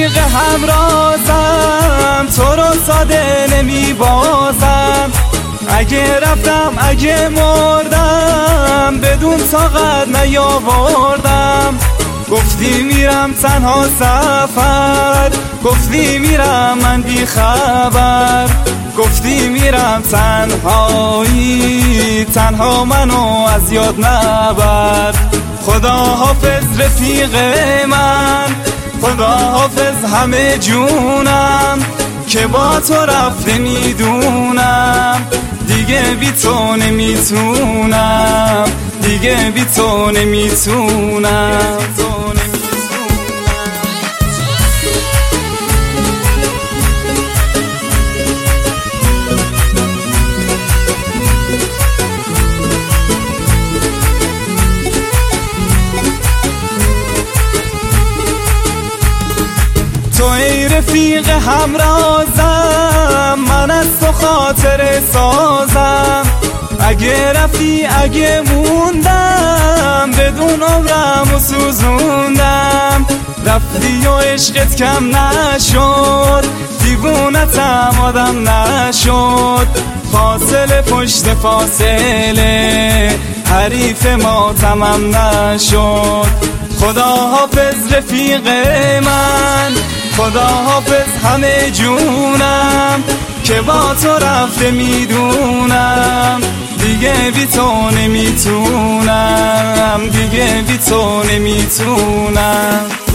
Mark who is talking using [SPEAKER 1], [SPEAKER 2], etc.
[SPEAKER 1] رفیق همرازم، تو رو ساده نمی بازم. اگه رفتم اگه مردم، بدون طاقت نیاوردم. گفتی میرم تنها سفر، گفتی میرم من بی خبر. گفتی میرم تنهایی، تنها منو از یاد نبر. خدا حافظ رفیق من، خدا حافظ همه جونم، که با تو رفته میدونم. دیگه بی تو نمیتونم، دیگه بی تو نمیتونم. تو ای رفیق همرازم، من از تو خاطر سازم. اگه رفتی اگه موندم، بدون عمرم و سوزوندم. رفتی و عشقت کم نشد، دیوونتم آدم نشد. فاصله پشت فاصله، حریف ما تمام نشد. خدا حافظ رفیق من، خدا حافظ همه جونم، که با تو رفته میدونم. دیگه بی تو نمیتونم، دیگه بی تو نمیتونم.